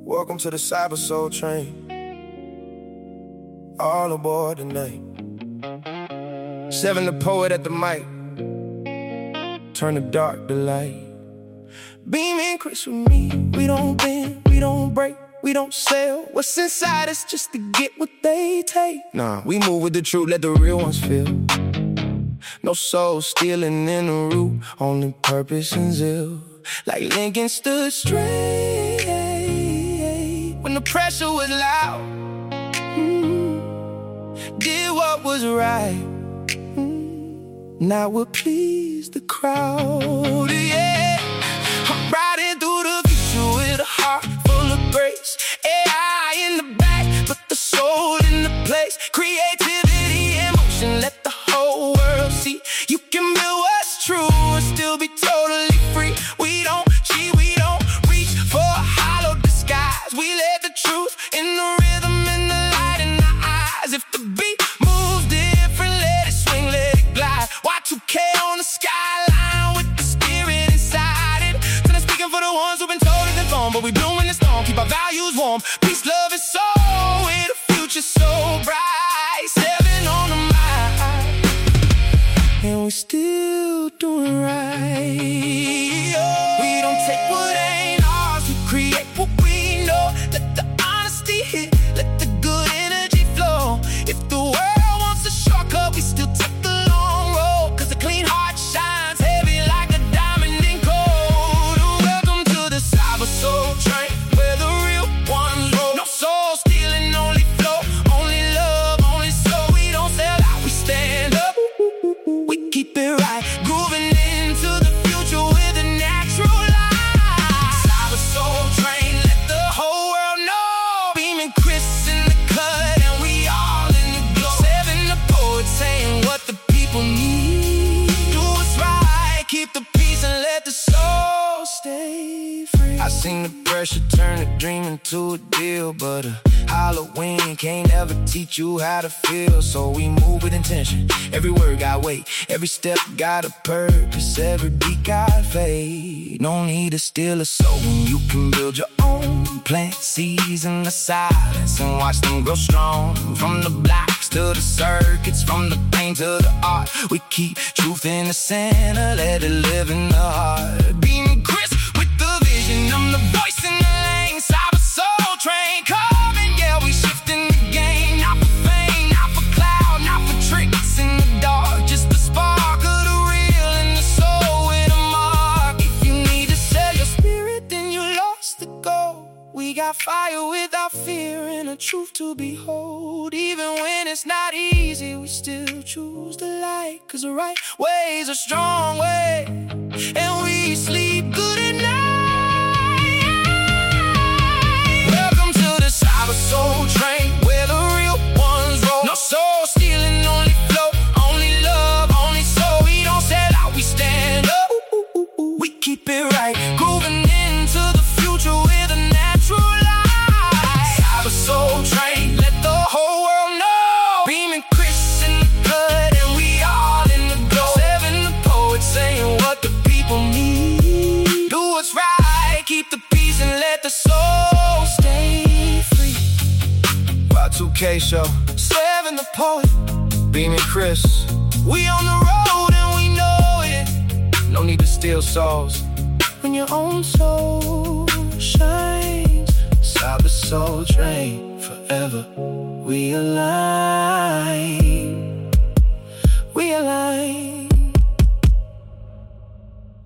Welcome to the Cyber Soul Train. All aboard tonight. Seven the poet at the mic. Turn the dark to light. Beam and Chris with me. We don't bend, we don't break, we don't sell. What's inside us just to get what they take. Nah, we move with the truth, let the real ones feel. No soul stealing in the root, only purpose and zeal. Like Lincoln stood straight when the pressure was loud. Did what was right. Now we'll please the crowd, yeah. I'm riding through the future with a heart full of grace. AI in the back, but the soul in the place. Creativity and motion, let the whole world see. You can build what's true and still be totally free. We don't cheat, we don't reach for a hollow disguise. We let the truth in the rhythm and the light in the eyes. If the beat moves different, let it swing, let it glide. Y2K on the skyline with the spirit inside it. So I'm speaking for the ones who've been told it's wrong, but we bloom in the storm, keep our values warm. Peace, love, and soul, with a future so bright. Seven on the mind, and we still doing right. Oh, we don't take what ain't ours, we create what we know. Let the honesty hit, let the good energy flow. If the world wants a shortcut, we still take the long road. Cause a clean heart shines heavy like a diamond in gold. Welcome to the Cyber Soul Train, where the real ones roll. No soul stealing, only flow, only love, only soul. We don't sell out, we stand up, we keep it right. Grooving into the future with a natural light. Cyber Soul Train, let the whole world know. Beam and Chris in the cut, and we all in the glow. Seven the poet saying what the people need. Do what's right, keep the peace and let the soul stay free. I seen the pressure turn a dream into a deal, but Halloween can't ever teach you how to feel. So we move with intention, every word got weight, every step got a purpose, every beat got faith. No need to steal a soul when you can build your own. Plant seeds in the silence and watch them grow strong. From the blocks to the circuits, from the pain to the art, we keep truth in the center, let it live in the heart. Being Chris with the vision, I'm the voice in the lane. Cyber Soul Train coming, yeah, we shifting the game. Not for fame, not for cloud, not for tricks in the dark. Just the spark of the real and the soul with a mark. If you need to sell your spirit, then you lost the goal. We got fire without fear and a truth to behold. Even when it's not easy, we still choose the light. Cause the right way is a strong way, and we sleep good at night. Welcome to the Cyber Soul Train, where the real ones roll. No soul stealing, only flow, only love, only soul. We don't sell out, we stand up, we keep it right. Grooving into the future with a natural light. Cyber Soul Train, let the whole world know. Beam and Chris in the cut, and we all in the glow. Seven the poet saying what the people need. Do what's right, keep the peace and let the soul stay free. Y2K show, Seven the poet, Beam and Chris. We on the road and we know it. No need to steal souls when your own soul shines. Cyber Soul Train, forever we align. We align.